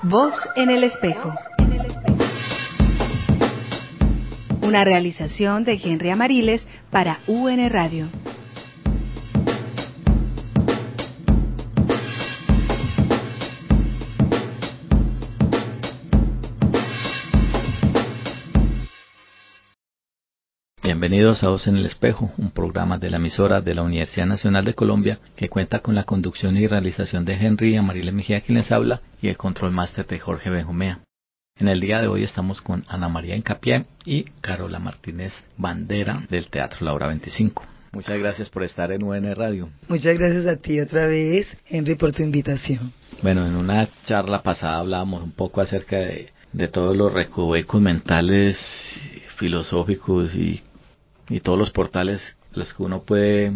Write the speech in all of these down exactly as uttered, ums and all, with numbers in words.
Voz en el espejo. Una realización de Henry Amariles para U N Radio. Bienvenidos a Voz en el Espejo, un programa de la emisora de la Universidad Nacional de Colombia que cuenta con la conducción y realización de Henry Amariles Mejía, quien les habla, y el control máster de Jorge Benjumea. En el día de hoy estamos con Ana María Hincapié y Carola Martínez Bandera del Teatro La Hora veinticinco. Muchas gracias por estar en U N Radio. Muchas gracias a ti otra vez, Henry, por tu invitación. Bueno, en una charla pasada hablábamos un poco acerca de, de todos los recovecos mentales, filosóficos y y todos los portales a los que uno puede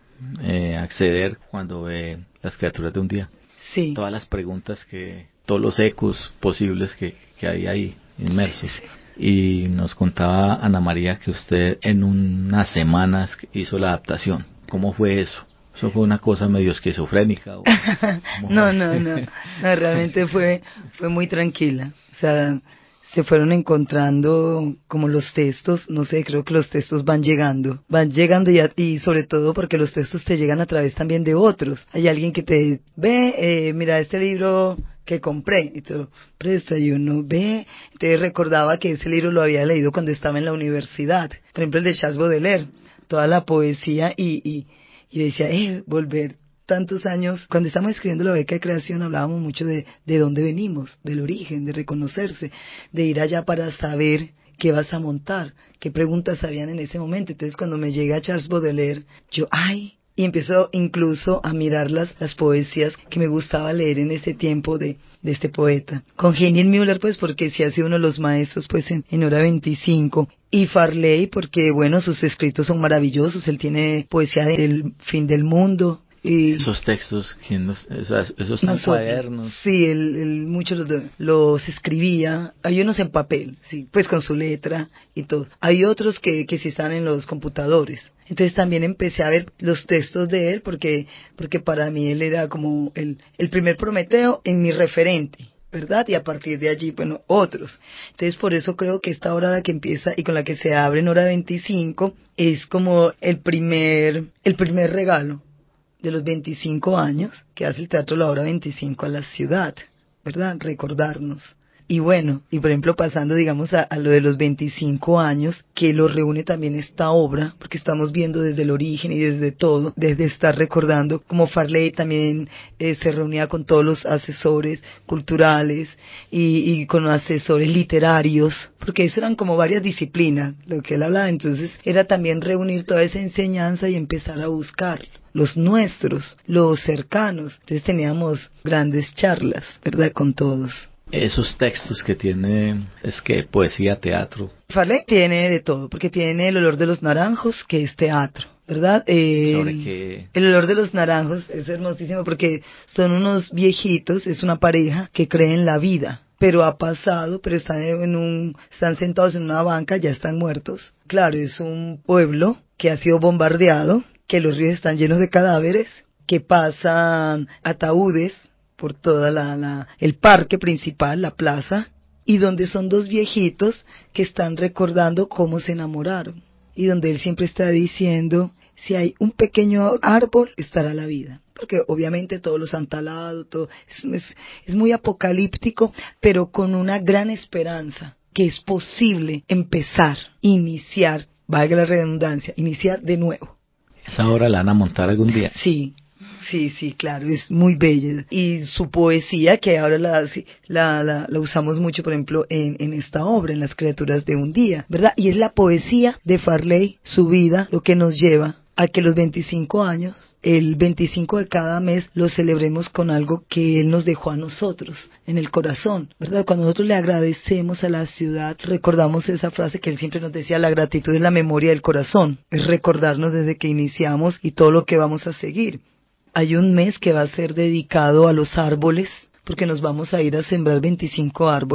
eh, acceder cuando ve Las criaturas de un día. Sí. Todas las preguntas que, todos los ecos posibles que, que hay ahí inmersos. Sí, sí. Y nos contaba Ana María que usted en unas semanas hizo la adaptación. ¿Cómo fue eso? ¿Eso fue una cosa medio esquizofrénica? ¿O no, no, no, no, realmente fue, fue muy tranquila. O sea, se fueron encontrando como los textos, no sé, creo que los textos van llegando, van llegando y, a, y sobre todo porque los textos te llegan a través también de otros. Hay alguien que te ve, eh, mira este libro que compré, y te lo presta, y uno ve, te recordaba que ese libro lo había leído cuando estaba en la universidad, por ejemplo el de Charles Baudelaire, toda la poesía, y, y, y decía, eh, volver tantos años, cuando estamos escribiendo la beca de creación hablábamos mucho de, de dónde venimos, del origen, de reconocerse, de ir allá para saber qué vas a montar, qué preguntas habían en ese momento. Entonces cuando me llega Charles Baudelaire, yo, ay, y empiezo incluso a mirar las, las poesías que me gustaba leer en ese tiempo de, de este poeta. Con Heinrich Müller, pues porque sí ha sido uno de los maestros pues en, en Hora veinticinco. Y Farley, porque bueno, sus escritos son maravillosos, él tiene poesía del fin del mundo. Y esos textos, ¿quién los, esos, esos nosotros, cuadernos? Sí, él, él muchos los, los escribía, hay unos en papel, sí, pues con su letra y todo. Hay otros que, que sí están en los computadores. Entonces también empecé a ver los textos de él porque, porque para mí él era como el, el primer Prometeo en mi referente, ¿verdad? Y a partir de allí, bueno, otros. Entonces por eso creo que esta hora la que empieza y con la que se abre en Hora veinticinco es como el primer, el primer regalo de los veinticinco años que hace el Teatro La Hora veinticinco a la ciudad, ¿verdad? Recordarnos. Y bueno, y por ejemplo pasando digamos a, a lo de los veinticinco años, que lo reúne también esta obra, porque estamos viendo desde el origen y desde todo, desde estar recordando como Farley también eh, se reunía con todos los asesores culturales y, y con los asesores literarios, porque eso eran como varias disciplinas, lo que él hablaba. Entonces era también reunir toda esa enseñanza y empezar a buscar los nuestros, los cercanos. Entonces teníamos grandes charlas, ¿verdad?, con todos. Esos textos que tiene, es que poesía, teatro. Farley tiene de todo, porque tiene El olor de los naranjos, que es teatro, ¿verdad? Eh, ¿Sobre qué? El olor de los naranjos es hermosísimo porque son unos viejitos, es una pareja que cree en la vida, pero ha pasado, pero están en un, están sentados en una banca, ya están muertos. Claro, es un pueblo que ha sido bombardeado, que los ríos están llenos de cadáveres, que pasan ataúdes por toda la, la, el parque principal, la plaza, y donde son dos viejitos que están recordando cómo se enamoraron, y donde él siempre está diciendo, si hay un pequeño árbol, estará la vida, porque obviamente todos los han talado, todo, es, es, es muy apocalíptico, pero con una gran esperanza, que es posible empezar, iniciar, valga la redundancia, iniciar de nuevo. ¿Esa obra la van a montar algún día? Sí, sí, sí, claro, es muy bella. Y su poesía, que ahora la, la, la, la usamos mucho, por ejemplo, en, en esta obra, en Las criaturas de un día, ¿verdad? Y es la poesía de Farley, su vida, lo que nos lleva a que los veinticinco años, el veinticinco de cada mes, lo celebremos con algo que él nos dejó a nosotros, en el corazón, ¿verdad? Cuando nosotros le agradecemos a la ciudad, recordamos esa frase que él siempre nos decía, la gratitud es la memoria del corazón, es recordarnos desde que iniciamos y todo lo que vamos a seguir. Hay un mes que va a ser dedicado a los árboles, porque nos vamos a ir a sembrar veinticinco árboles,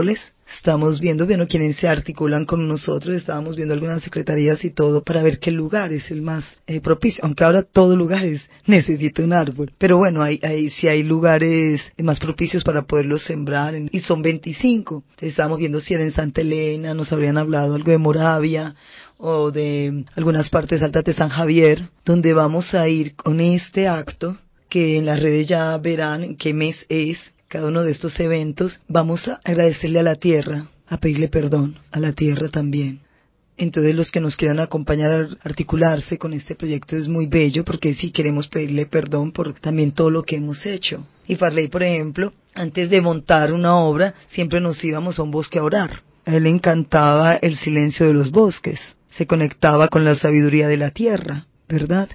Estamos viendo, bueno, quienes se articulan con nosotros, estábamos viendo algunas secretarías y todo para ver qué lugar es el más eh, propicio, aunque ahora todo lugar es, necesita un árbol. Pero bueno, hay, hay, si hay lugares más propicios para poderlos sembrar, en, y son veinticinco. Entonces estábamos viendo si era en Santa Elena, nos habrían hablado algo de Moravia, o de algunas partes altas de San Javier, donde vamos a ir con este acto, que en las redes ya verán en qué mes es cada uno de estos eventos. Vamos a agradecerle a la tierra, a pedirle perdón a la tierra también. Entonces los que nos quieran acompañar a articularse con este proyecto es muy bello, porque sí queremos pedirle perdón por también todo lo que hemos hecho. Y Farley, por ejemplo, antes de montar una obra, siempre nos íbamos a un bosque a orar. A él le encantaba el silencio de los bosques, se conectaba con la sabiduría de la tierra, ¿verdad?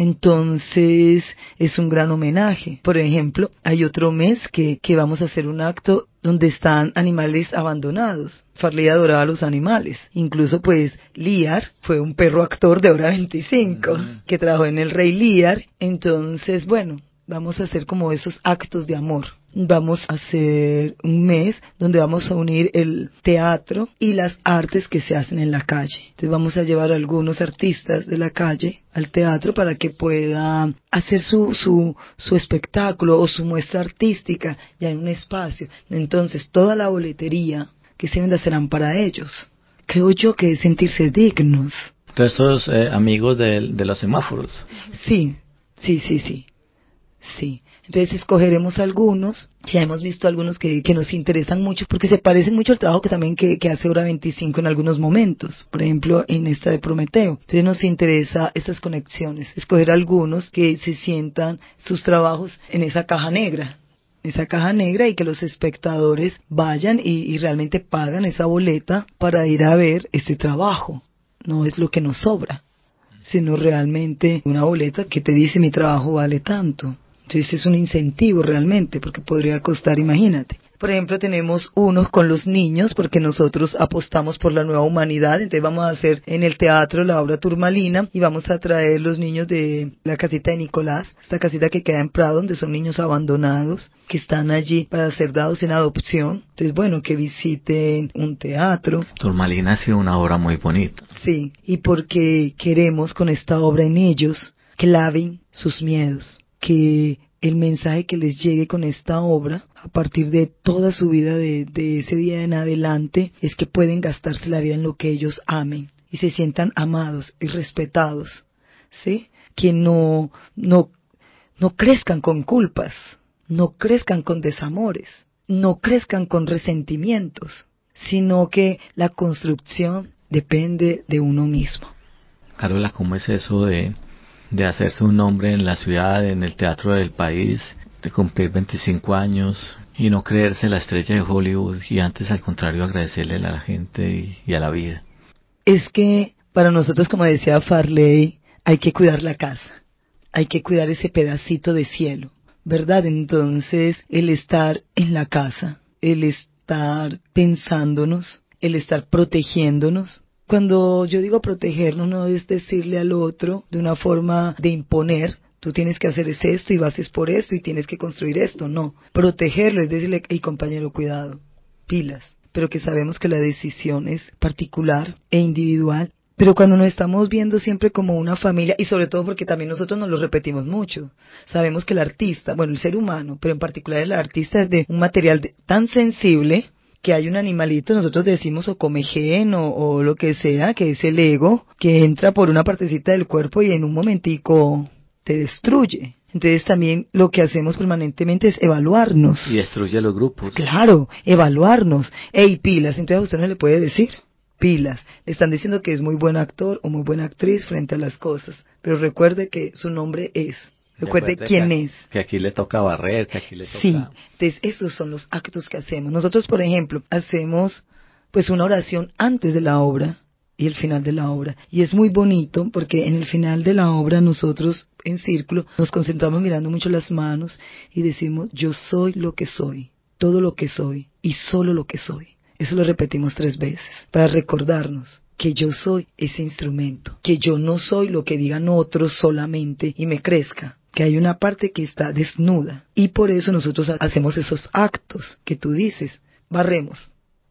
Entonces es un gran homenaje. Por ejemplo, hay otro mes que, que vamos a hacer un acto donde están animales abandonados. Farley adoraba a los animales. Incluso pues Lear fue un perro actor de Hora veinticinco, uh-huh, que trabajó en El Rey Lear. Entonces, bueno, vamos a hacer como esos actos de amor. Vamos a hacer un mes donde vamos a unir el teatro y las artes que se hacen en la calle. Entonces vamos a llevar a algunos artistas de la calle al teatro para que pueda hacer su, su, su espectáculo o su muestra artística ya en un espacio. Entonces toda la boletería que se venda serán para ellos. Creo yo que es sentirse dignos. Entonces estos eh, amigos de, de los semáforos. Sí, sí, sí, sí. Sí, entonces escogeremos algunos, ya hemos visto algunos que, que nos interesan mucho, porque se parecen mucho al trabajo que también que, que hace Hora veinticinco en algunos momentos, por ejemplo en esta de Prometeo. Entonces nos interesa estas conexiones, escoger algunos que se sientan sus trabajos en esa caja negra, esa caja negra y que los espectadores vayan y, y realmente pagan esa boleta para ir a ver ese trabajo. No es lo que nos sobra, sino realmente una boleta que te dice mi trabajo vale tanto. Entonces es un incentivo realmente, porque podría costar, imagínate. Por ejemplo, tenemos unos con los niños, porque nosotros apostamos por la nueva humanidad. Entonces vamos a hacer en el teatro la obra Turmalina y vamos a traer los niños de la casita de Nicolás, esta casita que queda en Prado, donde son niños abandonados, que están allí para ser dados en adopción. Entonces, bueno, que visiten un teatro. Turmalina ha sido una obra muy bonita. Sí, y porque queremos con esta obra en ellos claven sus miedos, que el mensaje que les llegue con esta obra, a partir de toda su vida, de, de ese día en adelante, es que pueden gastarse la vida en lo que ellos amen y se sientan amados y respetados, ¿sí? Que no, no, no crezcan con culpas, no crezcan con desamores, no crezcan con resentimientos, sino que la construcción depende de uno mismo. Carola, ¿cómo es eso de... de hacerse un nombre en la ciudad, en el teatro del país, de cumplir veinticinco años y no creerse la estrella de Hollywood y antes al contrario agradecerle a la gente y, y a la vida? Es que para nosotros, como decía Farley, hay que cuidar la casa, hay que cuidar ese pedacito de cielo, ¿verdad? Entonces el estar en la casa, el estar pensándonos, el estar protegiéndonos. Cuando yo digo protegernos, no es decirle al otro de una forma de imponer, tú tienes que hacer esto y vas por esto y tienes que construir esto, no. Protegerlo es decirle, hey compañero, cuidado, pilas, pero que sabemos que la decisión es particular e individual. Pero cuando nos estamos viendo siempre como una familia, y sobre todo porque también nosotros nos lo repetimos mucho, sabemos que el artista, bueno, el ser humano, pero en particular el artista es de un material de, tan sensible, que hay un animalito, nosotros decimos o comején o, o lo que sea, que es el ego, que entra por una partecita del cuerpo y en un momentico te destruye. Entonces también lo que hacemos permanentemente es evaluarnos. Y destruye los grupos. Claro, evaluarnos. Ey, pilas, entonces a usted no le puede decir pilas. Le están diciendo que es muy buen actor o muy buena actriz frente a las cosas, pero recuerde que su nombre es... Recuerde quién que, es. Que aquí le toca barrer, que aquí le toca... Sí, entonces esos son los actos que hacemos. Nosotros, por ejemplo, hacemos pues una oración antes de la obra y el final de la obra. Y es muy bonito porque en el final de la obra nosotros en círculo nos concentramos mirando mucho las manos y decimos, yo soy lo que soy, todo lo que soy y solo lo que soy. Eso lo repetimos tres veces para recordarnos que yo soy ese instrumento, que yo no soy lo que digan otros solamente y me crezca, que hay una parte que está desnuda y por eso nosotros hacemos esos actos que tú dices, barremos,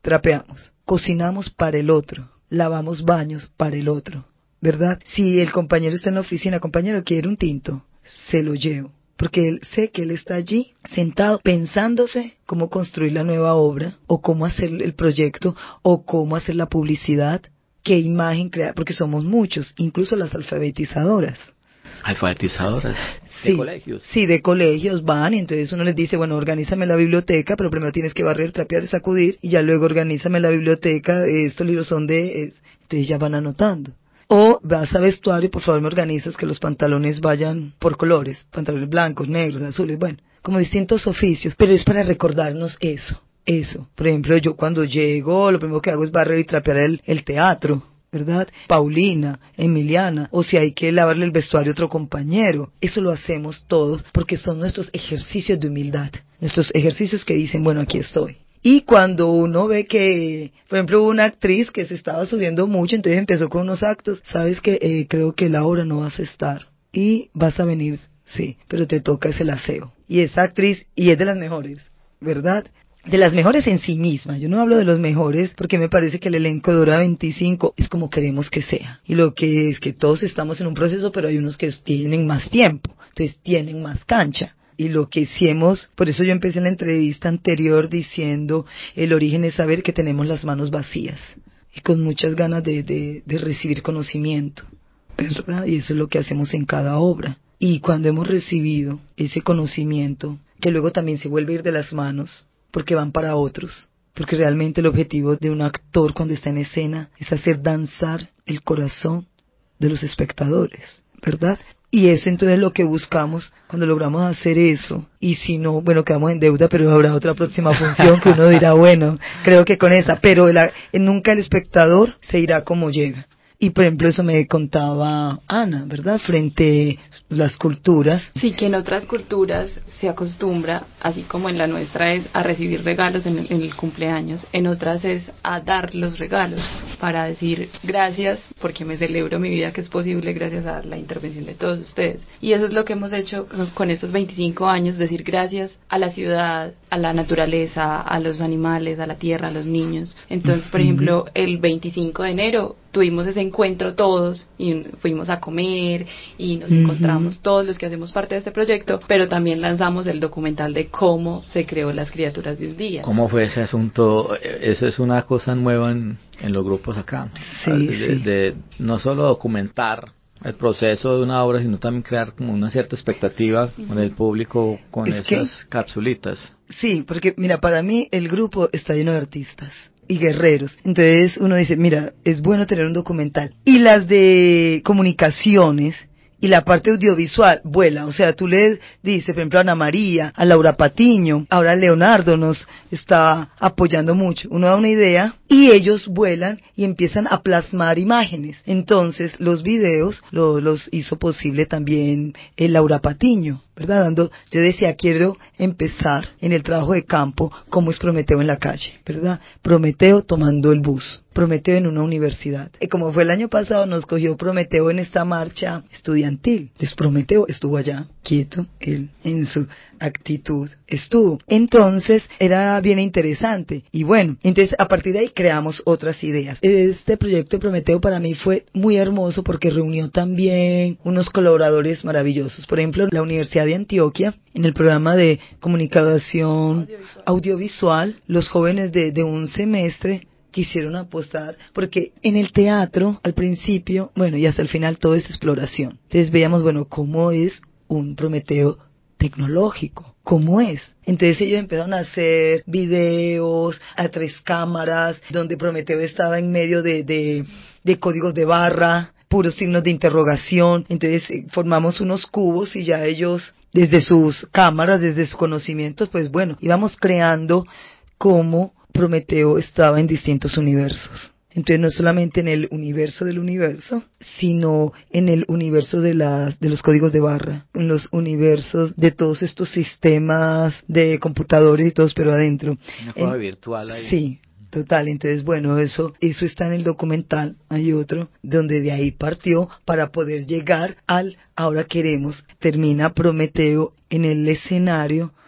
trapeamos, cocinamos para el otro, lavamos baños para el otro, ¿verdad? Si el compañero está en la oficina, compañero, quiere un tinto, se lo llevo, porque él, sé que él está allí sentado pensándose cómo construir la nueva obra, o cómo hacer el proyecto, o cómo hacer la publicidad, qué imagen crear, porque somos muchos, incluso las alfabetizadoras. Alfabetizadoras sí, de colegios. Sí, de colegios van, y entonces uno les dice, bueno, organízame la biblioteca, pero primero tienes que barrer, trapear y sacudir, y ya luego organízame la biblioteca, estos libros son de... Es, entonces ya van anotando. O vas a vestuario, por favor me organizas que los pantalones vayan por colores, pantalones blancos, negros, azules, bueno, como distintos oficios, pero es para recordarnos eso, eso. Por ejemplo, yo cuando llego, lo primero que hago es barrer y trapear el, el teatro, ¿verdad? Paulina, Emiliana, o si hay que lavarle el vestuario a otro compañero. Eso lo hacemos todos porque son nuestros ejercicios de humildad, nuestros ejercicios que dicen, bueno, aquí estoy. Y cuando uno ve que, por ejemplo, hubo una actriz que se estaba subiendo mucho, entonces empezó con unos actos, sabes que eh, creo que la hora no vas a estar y vas a venir, sí, pero te toca es el aseo. Y esa actriz, y es de las mejores, ¿verdad? De las mejores en sí misma, yo no hablo de los mejores porque me parece que el elenco de Hora veinticinco es como queremos que sea. Y lo que es que todos estamos en un proceso, pero hay unos que tienen más tiempo, entonces tienen más cancha. Y lo que hicimos, por eso yo empecé en la entrevista anterior diciendo, el origen es saber que tenemos las manos vacías y con muchas ganas de, de, de recibir conocimiento, ¿verdad? Y eso es lo que hacemos en cada obra. Y cuando hemos recibido ese conocimiento, que luego también se vuelve a ir de las manos, porque van para otros, porque realmente el objetivo de un actor cuando está en escena es hacer danzar el corazón de los espectadores, ¿verdad? Y eso entonces es lo que buscamos cuando logramos hacer eso. Y si no, bueno, quedamos en deuda, pero habrá otra próxima función que uno dirá, bueno, creo que con esa, pero el, nunca el espectador se irá como llega. Y por ejemplo eso me contaba Ana, ¿verdad? Frente a las culturas. Sí, que en otras culturas se acostumbra, así como en la nuestra es a recibir regalos en el, en el cumpleaños, en otras es a dar los regalos para decir gracias porque me celebro mi vida que es posible gracias a la intervención de todos ustedes. Y eso es lo que hemos hecho con estos veinticinco años, decir gracias a la ciudad, a la naturaleza, a los animales, a la tierra, a los niños. Entonces, por ejemplo, el veinticinco de enero tuvimos ese encuentro todos y fuimos a comer y nos uh-huh. encontramos todos los que hacemos parte de este proyecto, pero también lanzamos el documental de cómo se creó Las Criaturas de un Día. ¿Cómo fue ese asunto? Eso es una cosa nueva en, en los grupos acá. Sí, de, sí. de no solo documentar el proceso de una obra, sino también crear como una cierta expectativa uh-huh. con el público, con es esas que, capsulitas. Sí, porque mira, para mí el grupo está lleno de artistas y guerreros. Entonces uno dice, mira, es bueno tener un documental. Y las de comunicaciones y la parte audiovisual vuela. O sea, tú le dices, por ejemplo, a Ana María, a Laura Patiño, ahora Leonardo nos está apoyando mucho. Uno da una idea y ellos vuelan y empiezan a plasmar imágenes. Entonces los videos lo, los hizo posible también el Laura Patiño, ¿verdad? Dando, yo decía, quiero empezar en el trabajo de campo como es Prometeo en la calle, ¿verdad? Prometeo tomando el bus, Prometeo en una universidad. Y como fue el año pasado, nos cogió Prometeo en esta marcha estudiantil. Entonces Prometeo estuvo allá, quieto, él en su actitud estuvo. Entonces era bien interesante. Y bueno, entonces a partir de ahí creamos otras ideas. Este proyecto de Prometeo para mí fue muy hermoso porque reunió también unos colaboradores maravillosos. Por ejemplo, la Universidad de Antioquia, en el programa de comunicación audiovisual, audiovisual los jóvenes de, de un semestre quisieron apostar, porque en el teatro, al principio, bueno, y hasta el final, todo es exploración. Entonces veíamos, bueno, cómo es un Prometeo tecnológico, ¿cómo es? Entonces ellos empezaron a hacer videos a tres cámaras, donde Prometeo estaba en medio de, de, de códigos de barra, puros signos de interrogación. Entonces eh, formamos unos cubos y ya ellos, desde sus cámaras, desde sus conocimientos, pues bueno, íbamos creando cómo Prometeo estaba en distintos universos. Entonces no solamente en el universo del universo, sino en el universo de las de los códigos de barra, en los universos de todos estos sistemas de computadores y todos, pero adentro. Una cosa en, virtual ahí. Sí, total. Entonces, bueno, eso eso está en el documental. Hay otro donde de ahí partió para poder llegar al ahora queremos. Termina Prometeo en el escenario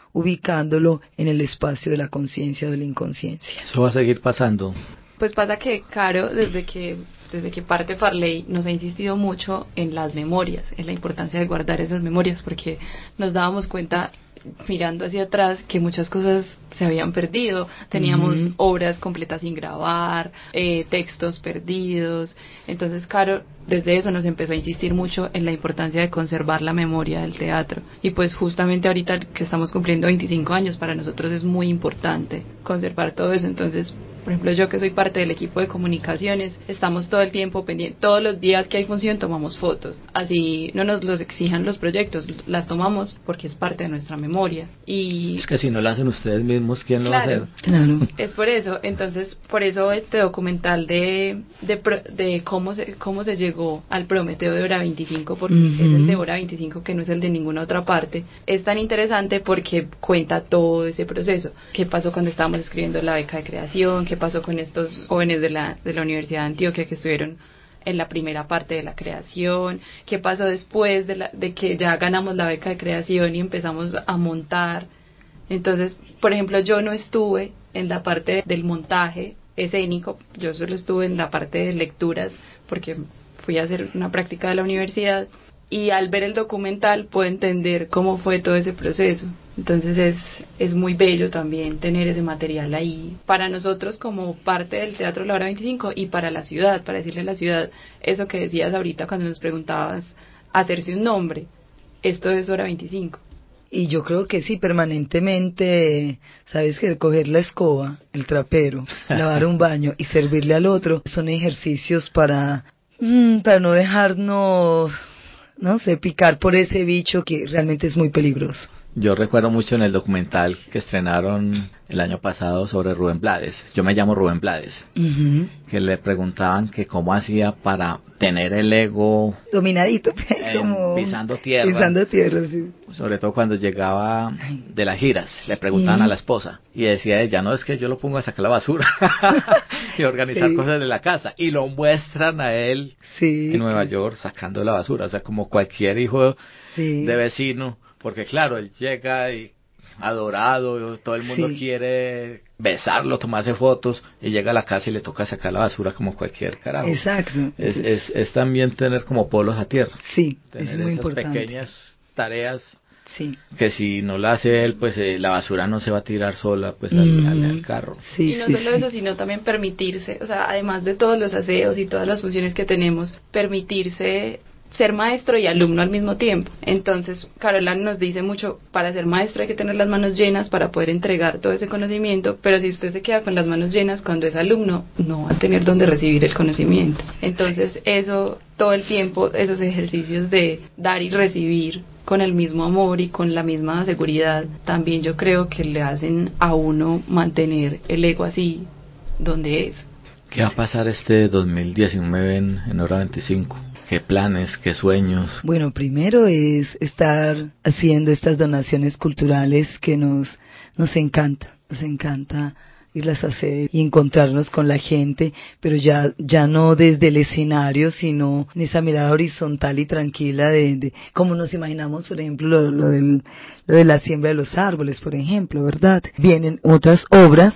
ubicándolo en el espacio de la conciencia o de la inconsciencia. Eso va a seguir pasando. Pues pasa que Caro, desde que desde que parte Farley, nos ha insistido mucho en las memorias, en la importancia de guardar esas memorias, porque nos dábamos cuenta, mirando hacia atrás, que muchas cosas se habían perdido. Teníamos uh-huh. obras completas sin grabar, eh, textos perdidos. Entonces, Caro, desde eso nos empezó a insistir mucho en la importancia de conservar la memoria del teatro. Y pues justamente ahorita que estamos cumpliendo veinticinco años, para nosotros es muy importante conservar todo eso. Entonces, por ejemplo, yo que soy parte del equipo de comunicaciones, estamos todo el tiempo pendientes, todos los días que hay función tomamos fotos, así no nos los exijan los proyectos, las tomamos porque es parte de nuestra memoria. Y es que si no lo hacen ustedes mismos, ¿quién lo claro, va a hacer? Claro. Es por eso, entonces, por eso este documental de de, de cómo se cómo se llegó al Prometeo de Hora veinticinco, porque uh-huh. es el de Hora veinticinco que no es el de ninguna otra parte, es tan interesante porque cuenta todo ese proceso. ¿Qué pasó cuando estábamos escribiendo la beca de creación? ¿Qué pasó con estos jóvenes de la de la Universidad de Antioquia que estuvieron en la primera parte de la creación? ¿Qué pasó después de la de que ya ganamos la beca de creación y empezamos a montar? Entonces, por ejemplo, yo no estuve en la parte del montaje escénico, yo solo estuve en la parte de lecturas porque fui a hacer una práctica de la universidad, y al ver el documental puedo entender cómo fue todo ese proceso. Entonces es es muy bello también tener ese material ahí para nosotros como parte del Teatro La Hora veinticinco y para la ciudad, para decirle a la ciudad eso que decías ahorita cuando nos preguntabas, hacerse un nombre. Esto es Hora veinticinco. Y yo creo que sí, permanentemente, sabes que coger la escoba, el trapero, lavar un baño y servirle al otro son ejercicios para mmm, para no dejarnos, no sé, picar por ese bicho que realmente es muy peligroso. Yo recuerdo mucho en el documental que estrenaron el año pasado sobre Rubén Blades. Yo me llamo Rubén Blades. Uh-huh. Que le preguntaban que cómo hacía para tener el ego dominadito, como pisando tierra. Pisando tierra, sí. Sobre todo cuando llegaba de las giras, le preguntaban uh-huh. a la esposa y decía ella, no, es que yo lo pongo a sacar la basura y organizar sí. cosas de la casa, y lo muestran a él sí, en Nueva que... York sacando la basura, o sea, como cualquier hijo sí. de vecino. Porque claro, él llega y adorado, todo el mundo sí. quiere besarlo, tomarse fotos, y llega a la casa y le toca sacar la basura como cualquier carajo. Exacto. Es, es, es también tener como polos a tierra. Sí, tener es muy esas importante. Pequeñas tareas sí. que si no la hace él, pues eh, la basura no se va a tirar sola pues al, mm. al, al carro. Sí, y no sí, solo sí. eso, sino también permitirse, o sea, además de todos los aseos y todas las funciones que tenemos, permitirse ser maestro y alumno al mismo tiempo. Entonces, Carola nos dice mucho, para ser maestro hay que tener las manos llenas para poder entregar todo ese conocimiento, pero si usted se queda con las manos llenas cuando es alumno, no va a tener dónde recibir el conocimiento. Entonces, eso, todo el tiempo, esos ejercicios de dar y recibir con el mismo amor y con la misma seguridad, también yo creo que le hacen a uno mantener el ego así donde es. ¿Qué va a pasar este dos mil diecinueve en, en Hora veinticinco? ¿Qué planes, qué sueños? Bueno, primero es estar haciendo estas donaciones culturales que nos nos encanta, nos encanta irlas a hacer y encontrarnos con la gente, pero ya ya no desde el escenario, sino en esa mirada horizontal y tranquila de, de como nos imaginamos, por ejemplo, lo, lo, del, lo de la siembra de los árboles, por ejemplo, ¿verdad? Vienen otras obras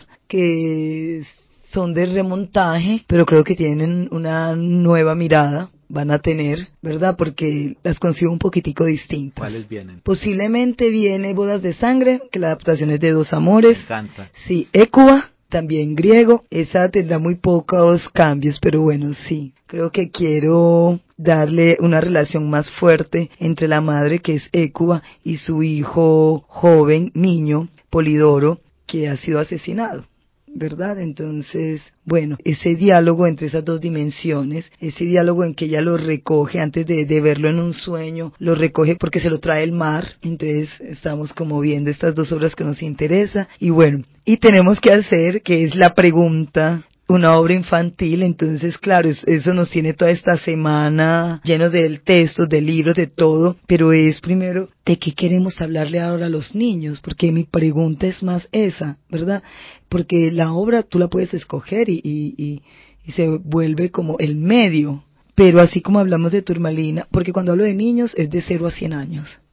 que son de remontaje, pero creo que tienen una nueva mirada, van a tener, ¿verdad? Porque las consigo un poquitico distintas. ¿Cuáles vienen? Posiblemente viene Bodas de Sangre, que la adaptación es de Dos Amores. Me encanta. Sí, Écuba, también griego. Esa tendrá muy pocos cambios, pero bueno, sí. Creo que quiero darle una relación más fuerte entre la madre, que es Écuba, y su hijo joven, niño, Polidoro, que ha sido asesinado, ¿verdad? Entonces, bueno, ese diálogo entre esas dos dimensiones, ese diálogo en que ella lo recoge antes de, de verlo en un sueño, lo recoge porque se lo trae el mar. Entonces estamos como viendo estas dos obras que nos interesa, y bueno, y tenemos que hacer, que es la pregunta, una obra infantil. Entonces claro, eso nos tiene toda esta semana lleno de textos, de libros, de todo, pero es primero de qué queremos hablarle ahora a los niños, porque mi pregunta es más esa, ¿verdad? Porque la obra tú la puedes escoger y, y, y, y se vuelve como el medio, pero así como hablamos de Turmalina, porque cuando hablo de niños es de cero a cien años.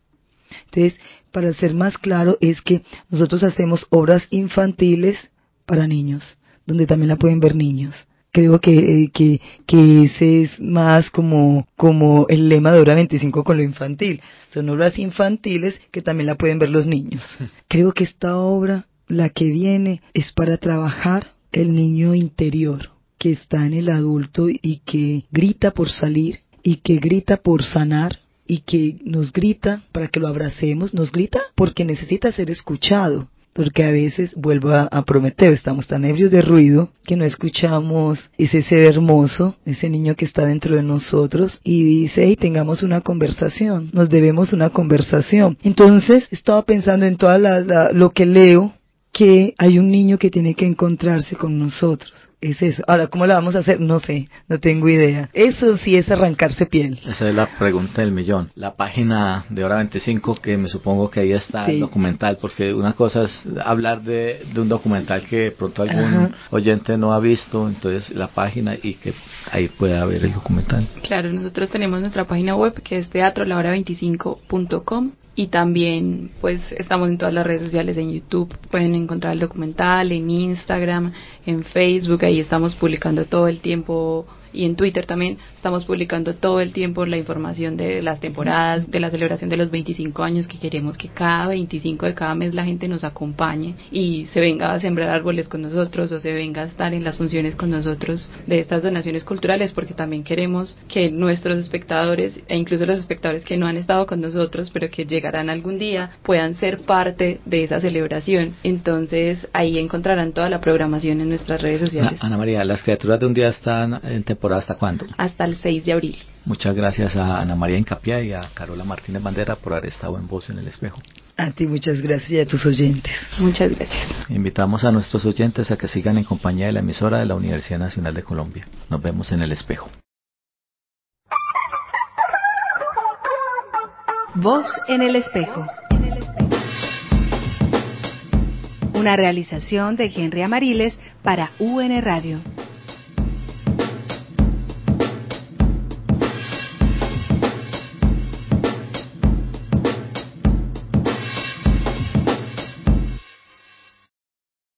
Entonces, para ser más claro, es que nosotros hacemos obras infantiles para niños, donde también la pueden ver niños. Creo que, que, que ese es más como, como el lema de Hora veinticinco con lo infantil. Son obras infantiles que también la pueden ver los niños. Creo que esta obra, la que viene, es para trabajar el niño interior que está en el adulto y que grita por salir y que grita por sanar y que nos grita para que lo abracemos, nos grita porque necesita ser escuchado. Porque a veces, vuelvo a, a Prometeo, estamos tan ebrios de ruido que no escuchamos ese ser hermoso, ese niño que está dentro de nosotros y dice, hey, tengamos una conversación, nos debemos una conversación. Entonces, estaba pensando en todo lo que leo, que hay un niño que tiene que encontrarse con nosotros. Es eso. Ahora, ¿cómo lo vamos a hacer? No sé, no tengo idea. Eso sí es arrancarse piel. Esa es la pregunta del millón. La página de Hora veinticinco, que me supongo que ahí está sí. el documental, porque una cosa es hablar de, de un documental que de pronto algún Ajá. oyente no ha visto, entonces la página y que ahí pueda ver el documental. Claro, nosotros tenemos nuestra página web que es teatro la hora veinticinco punto com. Y también, pues, estamos en todas las redes sociales, en YouTube, pueden encontrar el documental, en Instagram, en Facebook, ahí estamos publicando todo el tiempo, y en Twitter también estamos publicando todo el tiempo la información de las temporadas, de la celebración de los veinticinco años, que queremos que cada veinticinco de cada mes la gente nos acompañe y se venga a sembrar árboles con nosotros o se venga a estar en las funciones con nosotros de estas donaciones culturales, porque también queremos que nuestros espectadores e incluso los espectadores que no han estado con nosotros pero que llegarán algún día puedan ser parte de esa celebración. Entonces ahí encontrarán toda la programación en nuestras redes sociales. Ana María, las criaturas de un día están en temporada ¿hasta cuándo? Hasta el seis de abril. Muchas gracias a Ana María Incapié y a Carola Martínez Bandera por haber estado en Voz en el Espejo. A ti muchas gracias y a tus oyentes. Muchas gracias. Invitamos a nuestros oyentes a que sigan en compañía de la emisora de la Universidad Nacional de Colombia. Nos vemos en el Espejo. Voz en el Espejo. Una realización de Henry Amariles para U N Radio.